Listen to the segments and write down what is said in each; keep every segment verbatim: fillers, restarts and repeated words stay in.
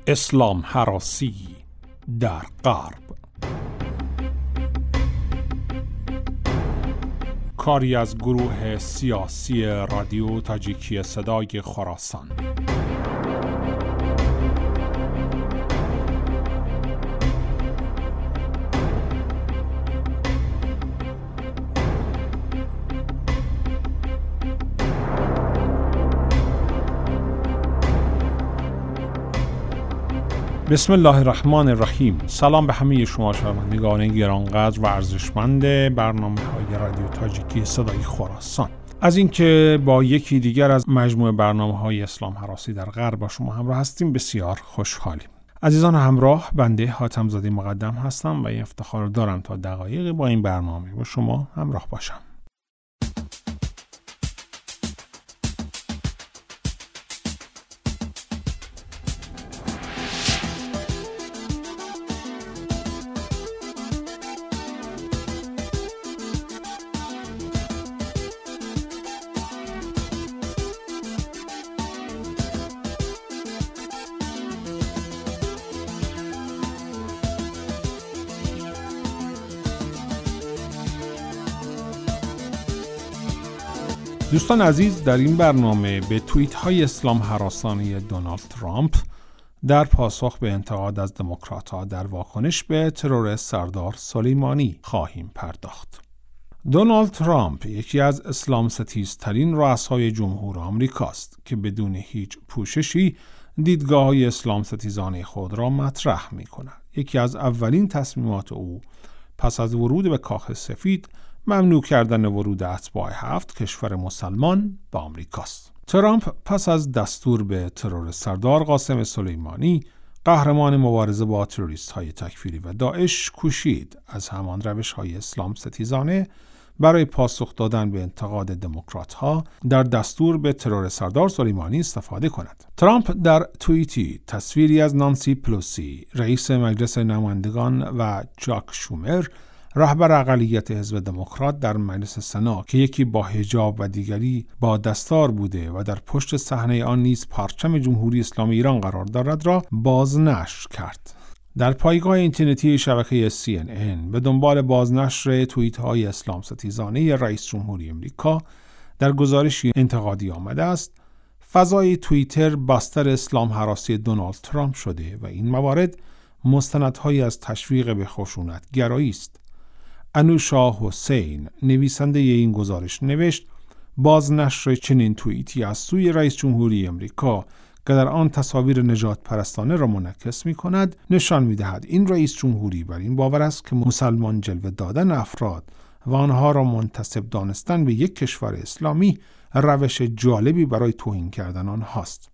اسلام هراسی در غرب. کاری از گروه سیاسی رادیو تاجیکی صدای خراسان. بسم الله الرحمن الرحیم. سلام به همه شما شنوندگان گرانقدر و ارزشمند برنامه‌های رادیو تاجیکی صدای خراسان. از اینکه با یکی دیگر از مجموعه برنامه‌های اسلام هراسی در غرب با شما همراه هستیم بسیار خوشحالیم. عزیزان همراه، بنده حاتم زاده مقدم هستم و این افتخار دارم تا دقایقی با این برنامه با شما همراه باشم. دوستان عزیز، در این برنامه به توییت های اسلام هراسانی دونالد ترامپ در پاسخ به انتقاد از دموکرات‌ها در واکنش به ترور سردار سلیمانی خواهیم پرداخت. دونالد ترامپ یکی از اسلام ستیزترین رؤسای جمهور آمریکاست که بدون هیچ پوششی دیدگاه‌های اسلام ستیزانه خود را مطرح می‌کند. یکی از اولین تصمیمات او پس از ورود به کاخ سفید ممنوع کردن ورود اتباع هفت کشور مسلمان به آمریکاست. ترامپ پس از دستور به ترور سردار قاسم سلیمانی، قهرمان مبارزه با تروریست‌های تکفیری و داعش، کوشید از همان روش‌های اسلام ستیزانه برای پاسخ دادن به انتقاد دموکرات‌ها در دستور به ترور سردار سلیمانی استفاده کند. ترامپ در توییتی تصویری از نانسی پلوسی، رئیس مجلس نمایندگان، و جاک شومر، رهبر اقلیت حزب دموکرات در مجلس سنا، که یکی با حجاب و دیگری با دستار بوده و در پشت صحنه آن نیز پرچم جمهوری اسلامی ایران قرار دارد، را بازنشر کرد. در پایگاه اینترنتی شبکه سی ان ان به دنبال بازنشر توییت‌های اسلام ستیزانه رئیس جمهوری آمریکا در گزارشی انتقادی آمده است: فضای توییتر بستر اسلام هراسی دونالد ترامپ شده و این موارد مستندهایی از تشویق به خشونت گرایی است. انوشا حسین، نویسنده این گزارش، نوشت: بازنشر چنین توییتی از سوی رئیس جمهوری آمریکا که در آن تصاویر نجات پرستانه را منعکس می کند، نشان می دهد این رئیس جمهوری بر این باور است که مسلمان جلوه دادن افراد و آنها را منتسب دانستن به یک کشور اسلامی روش جالبی برای توهین کردن آنهاست.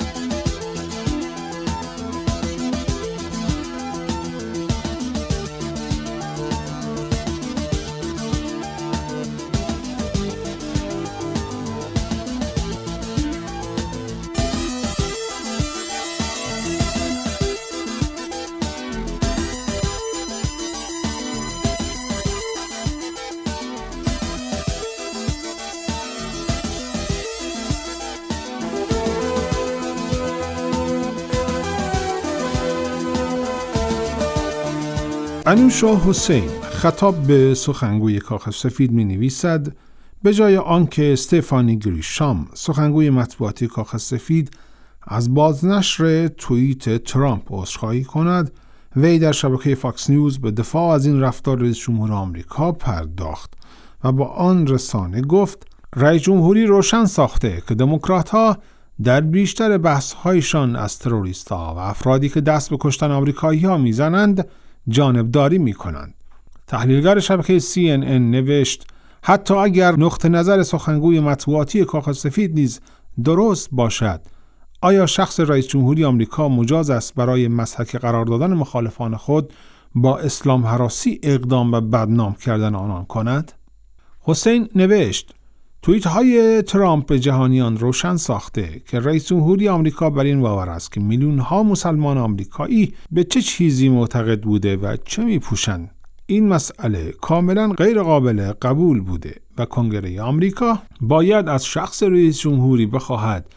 انوشا حسین خطاب به سخنگوی کاخ سفید می نویسد: به جای آنکه استفانی گریشام، سخنگوی مطبوعاتی کاخ سفید، از بازنشر توییت ترامپ عذرخواهی کند، وی در شبکه فاکس نیوز به دفاع از این رفتار رئیس جمهور آمریکا پرداخت و با آن رسانه گفت: رئیس جمهوری روشن ساخته که دموکرات‌ها در بیشتر بحث‌هایشان از تروریست‌ها و افرادی که دست به کشتن آمریکایی‌ها می‌زنند جانبداری می‌کنند. تحلیلگر شبکه سی ان ان نوشت: حتی اگر نقطه نظر سخنگوی مطبوعاتی کاخ سفید نیز درست باشد، آیا شخص رئیس جمهوری آمریکا مجاز است برای مسحک قرار دادن مخالفان خود با اسلام هراسی اقدام و بدنام کردن آنان کند؟ حسین نوشت: توییت های ترامپ به جهانیان روشن ساخته که رئیس جمهوری آمریکا بر این باور است که میلیون ها مسلمان آمریکایی به چه چیزی معتقد بوده و چه میپوشند. این مسئله کاملا غیر قابل قبول بوده و کنگره آمریکا باید از شخص رئیس جمهوری بخواهد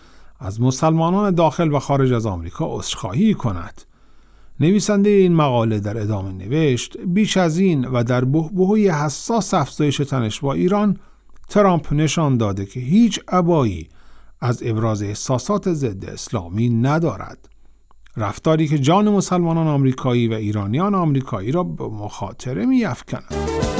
از مسلمانان داخل و خارج از آمریکا عذرخواهی کند. نویسنده این مقاله در ادامه نوشت بیش از این و در بحبوحوی حساس افزایش تنش با ایران، ترامپ نشان داده که هیچ ابایی از ابراز احساسات ضد اسلامی ندارد. رفتاری که جان مسلمانان آمریکایی و ایرانیان آمریکایی را به مخاطره می‌افکند.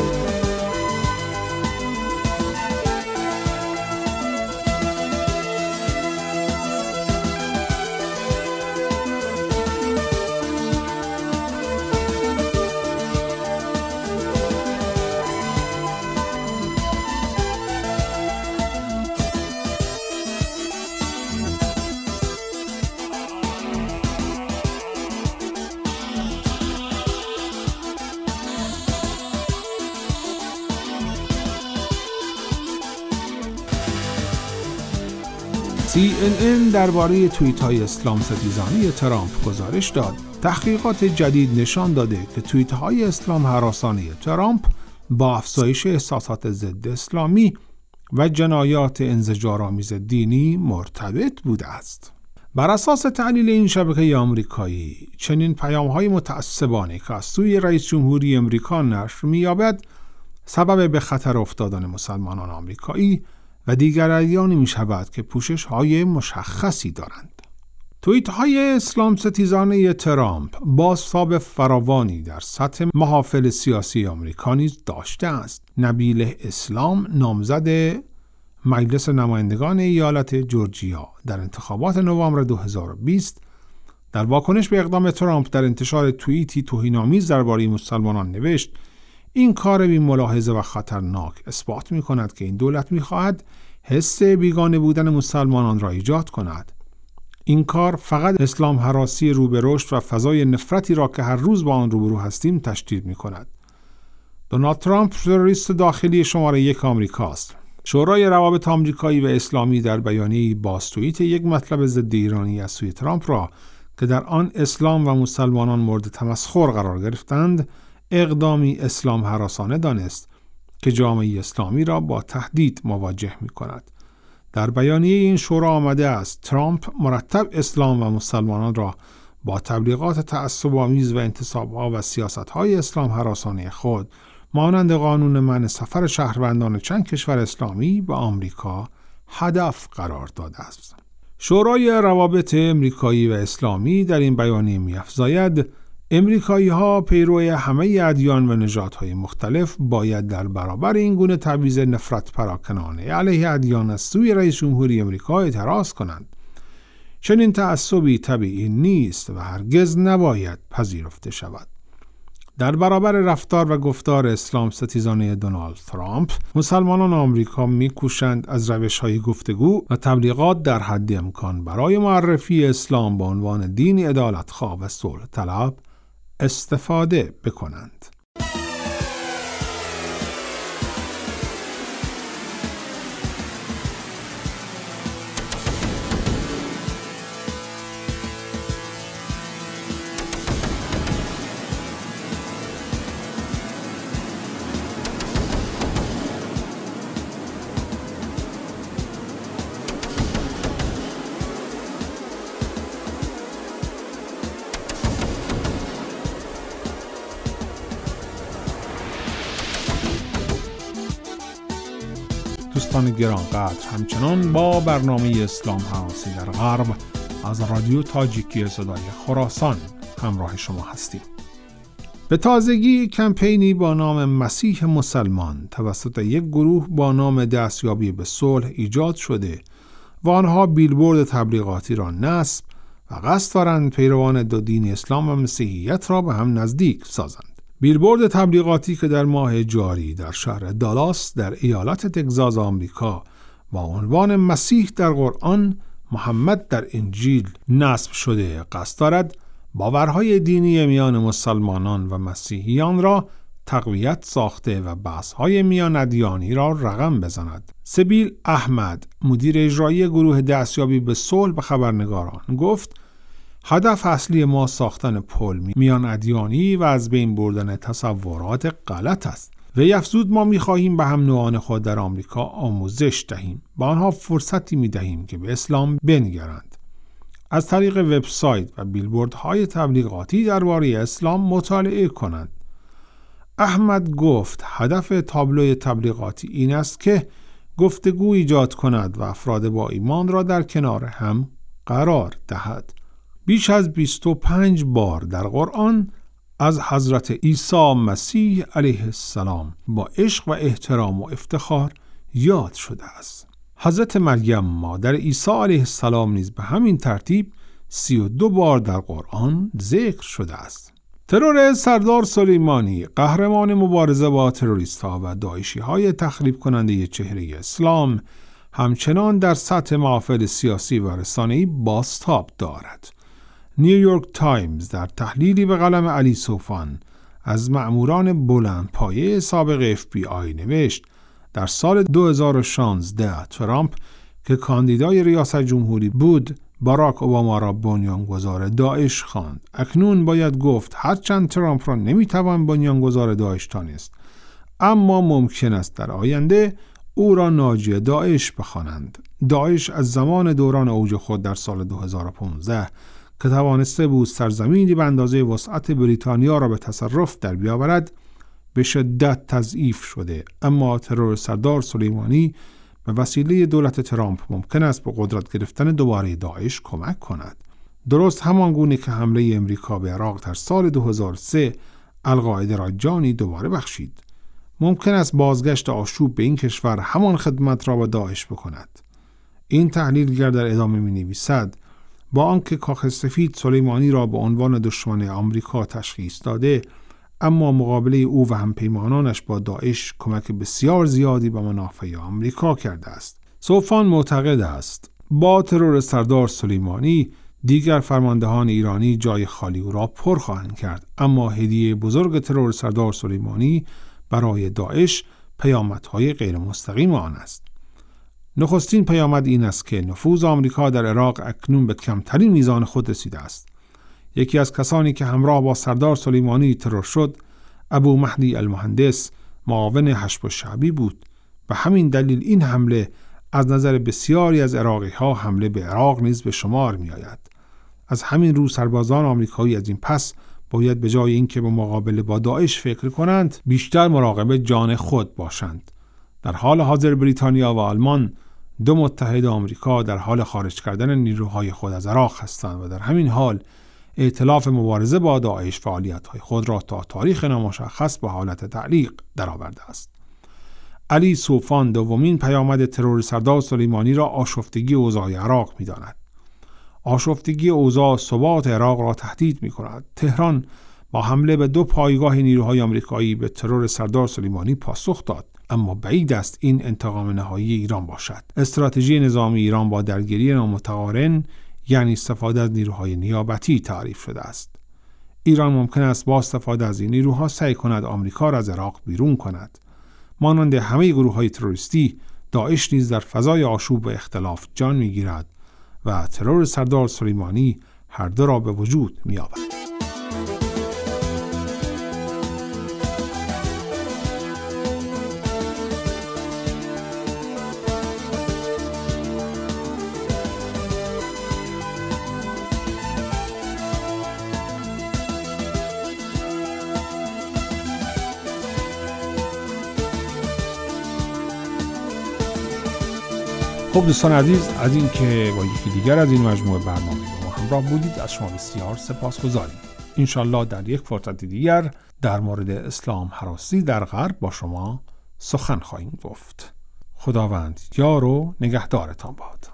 سی ان ان درباره توییت‌های اسلام ستیزانه ترامپ گزارش داد. تحقیقات جدید نشان داده که توییت‌های اسلام هراسانه ترامپ با افزایش احساسات ضد اسلامی و جنایات انزجارآمیز دینی مرتبط بوده است. بر اساس تحلیل این شبکه آمریکایی، چنین پیام‌های متعصبانه که از سوی رئیس جمهوری آمریکا نشر می‌یابد، سبب به خطر افتادن مسلمانان آمریکایی و دیگر ادیان می شود که پوشش های مشخصی دارند. توییت های اسلام ستیزانه ترامپ بازتاب فراوانی در سطح محافل سیاسی آمریکا نیز داشته است. نبیل اسلام، نامزد مجلس نمایندگان ایالت جورجیا در انتخابات نوامبر دو هزار و بیست، در واکنش به اقدام ترامپ در انتشار توییتی توهین‌آمیز درباره مسلمانان نوشت: این کار بی ملاحظه و خطرناک اثبات می کند که این دولت می خواهد حس بیگانه بودن مسلمانان را ایجاد کند. این کار فقط اسلام هراسی رو به رشد و فضای نفرتی را که هر روز با آن روبرو هستیم تشدید می کند. دونالد ترامپ تروریست داخلی شماره یک آمریکاست. شورای روابط آمریکایی و اسلامی در بیانیه‌ای باز توییت یک مطلب ضد ایرانی از سوی ترامپ را که در آن اسلام و مسلمانان مورد تمسخر قرار گرفتند، اقدامی اسلام هراسانه دانست که جامعه اسلامی را با تهدید مواجه می کند. در بیانیه این شورا آمده است ترامپ مرتب اسلام و مسلمانان را با تبلیغات تعصب‌آمیز و انتصاب‌ها و سیاست‌های اسلام هراسانه خود مانند قانون منع سفر شهروندان چند کشور اسلامی به آمریکا هدف قرار داده است. شورای روابط آمریکایی و اسلامی در این بیانیه می‌افزاید امریکایی‌ها پیروی همه ادیان و نژادهای مختلف باید در برابر این گونه تبعیض نفرت پراکنانه علیه ادیان از سوی رئیس جمهوری آمریکا اعتراض کنند. چنین تعصبی طبیعی نیست و هرگز نباید پذیرفته شود. در برابر رفتار و گفتار اسلام ستیزانه دونالد ترامپ، مسلمانان آمریکا می‌کوشند از روش‌های گفتگو و تبلیغات در حد امکان برای معرفی اسلام به عنوان دینی عدالتخواه و صلح طلب استفاده بکنند. دوستان گرانقدر، همچنان با برنامه اسلام هراسی در غرب از رادیو تاجیکی صدای خراسان همراه شما هستیم. به تازگی کمپینی با نام مسیح مسلمان توسط یک گروه با نام دستیابی به صلح ایجاد شده و آنها بیلبورد تبلیغاتی را نصب و قصد دارند پیروان دو دین اسلام و مسیحیت را به هم نزدیک سازند. بیلبورد تبلیغاتی که در ماه جاری در شهر دالاس در ایالت تگزاس آمریکا با عنوان مسیح در قرآن، محمد در انجیل نصب شده، قصد دارد باورهای دینی میان مسلمانان و مسیحیان را تقویت ساخته و بحث‌های میان ادیانی را رقم بزند. سبیل احمد، مدیر اجرایی گروه دستیابی به صلح، به خبرنگاران گفت: هدف اصلی ما ساختن پل میان ادیانی و از بین بردن تصورات غلط است. وی افزود ما می‌خواهیم به هم نوعان خود در آمریکا آموزش دهیم، به آنها فرصتی می‌دهیم که به اسلام بنگرند. از طریق وبسایت و بیلبوردهای تبلیغاتی درباره اسلام مطالعه کنند. احمد گفت هدف تابلوی تبلیغاتی این است که گفتگو ایجاد کند و افراد با ایمان را در کنار هم قرار دهد. بیش از بیست و پنج بار در قرآن از حضرت عیسی مسیح علیه السلام با عشق و احترام و افتخار یاد شده است. حضرت مریم مادر عیسی علیه السلام نیز به همین ترتیب سی و دو بار در قرآن ذکر شده است. ترور سردار سلیمانی، قهرمان مبارزه با تروریست‌ها و داعشی‌های تخریب کننده چهره اسلام، همچنان در سطح محافل سیاسی و رسانه‌ای بازتاب دارد. نیویورک تایمز در تحلیلی به قلم علی صوفان از مأموران بلندپایه سابق اف بی آی نوشت در سال دو هزار و شانزده ترامپ که کاندیدای ریاست جمهوری بود باراک اوباما را بنیانگذار داعش خواند. اکنون باید گفت هرچند ترامپ را نمیتوان بنیانگذار داعش دانست، اما ممکن است در آینده او را ناجی داعش بخوانند. داعش از زمان دوران اوج خود در سال دو هزار و پانزده که توانسته بود سرزمینی به اندازه وسعت بریتانیا را به تصرف در بیاورد به شدت تضعیف شده، اما ترور سردار سلیمانی به وسیله دولت ترامپ ممکن است به قدرت گرفتن دوباره داعش کمک کند. درست همان گونه که حمله امریکا به عراق در سال دو هزار و سه القاعده را جانی دوباره بخشید. ممکن است بازگشت آشوب به این کشور همان خدمت را به داعش بکند. این تحلیلگر در ادامه می نویسد با آنکه کاخ سفید سلیمانی را به عنوان دشمن آمریکا تشخیص داده، اما مقابله او و همپیمانانش با داعش کمک بسیار زیادی به منافع آمریکا کرده است. صوفان معتقد است با ترور سردار سلیمانی دیگر فرماندهان ایرانی جای خالی او را پر خواهند کرد، اما هدیه بزرگ ترور سردار سلیمانی برای داعش پیامدهای غیر مستقیم آن است. نخستین پیامد این است که نفوذ آمریکا در عراق اکنون به کمترین میزان خود رسیده است. یکی از کسانی که همراه با سردار سلیمانی ترور شد، ابو مهدی المهندس، معاون حشد الشعبی بود. به همین دلیل این حمله از نظر بسیاری از عراقی ها حمله به عراق نیز به شمار می آید. از همین رو سربازان آمریکایی از این پس باید به جای اینکه به مقابله با داعش فکر کنند، بیشتر مراقب جان خود باشند. در حال حاضر بریتانیا و آلمان، دو متحد آمریکا، در حال خارج کردن نیروهای خود از عراق هستند و در همین حال ائتلاف مبارزه با داعش فعالیت‌های خود را تا تاریخ نامشخص به حالت تعلیق درآورده است. علی صوفان دومین پیامد ترور سردار سلیمانی را آشفتگی اوضاع عراق می‌داند. آشفتگی اوضاع ثبات عراق را تهدید می‌کند. تهران با حمله به دو پایگاه نیروهای آمریکایی به ترور سردار سلیمانی پاسخ داد، اما بعید است این انتقام نهایی ایران باشد. استراتژی نظامی ایران با درگیری نامتقارن، یعنی استفاده از نیروهای نیابتی، تعریف شده است. ایران ممکن است با استفاده از این نیروها سعی کند آمریکا را از عراق بیرون کند. مانند همه گروه‌های تروریستی، داعش نیز در فضای آشوب و اختلاف جان می‌گیرد و ترور سردار سلیمانی هر دو را به وجود می‌آورد. خب دوستان عزیز، از این که با یکی دیگر از این مجموعه برنامه با ما همراه بودید از شما بسیار سپاسگزاریم. انشالله در یک فرصت دیگر در مورد اسلام هراسی در غرب با شما سخن خواهیم گفت. خداوند یار و نگهدارتان باد.